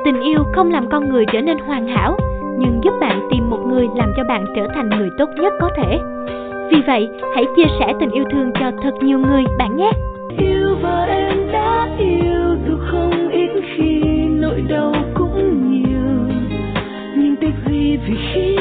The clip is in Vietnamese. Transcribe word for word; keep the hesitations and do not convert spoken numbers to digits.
Tình yêu không làm con người trở nên hoàn hảo, nhưng giúp bạn tìm một người làm cho bạn trở thành người tốt nhất có thể. Vì vậy, hãy chia sẻ tình yêu thương cho thật nhiều người bạn nhé. Yêu và em đã yêu dù không ít khi nỗi đau cũng nhiều, nhưng tiếc gì vì khi